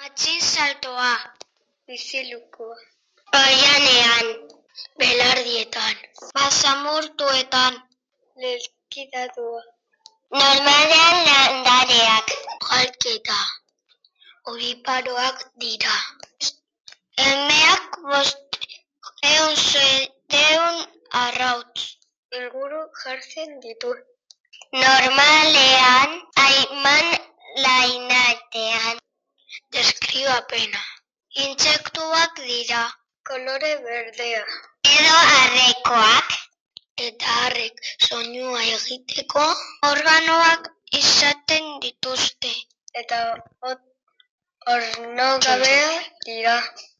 Matxin saltoa. Bizilukua. Oianean. Belardietan. Basamortuetan. Lelkidatua. Normalean landareak. Jalketa. Oviparoak dira. Emeak 500 arrautz inguru jartzen ditu. Normalean haiman lainatean. Deskribapena. Intsektuak dira. Kolore berdea. Edo arrekoak. Eta arrek soinua egiteko organoak izaten dituzte. Eta ornogabeak dira.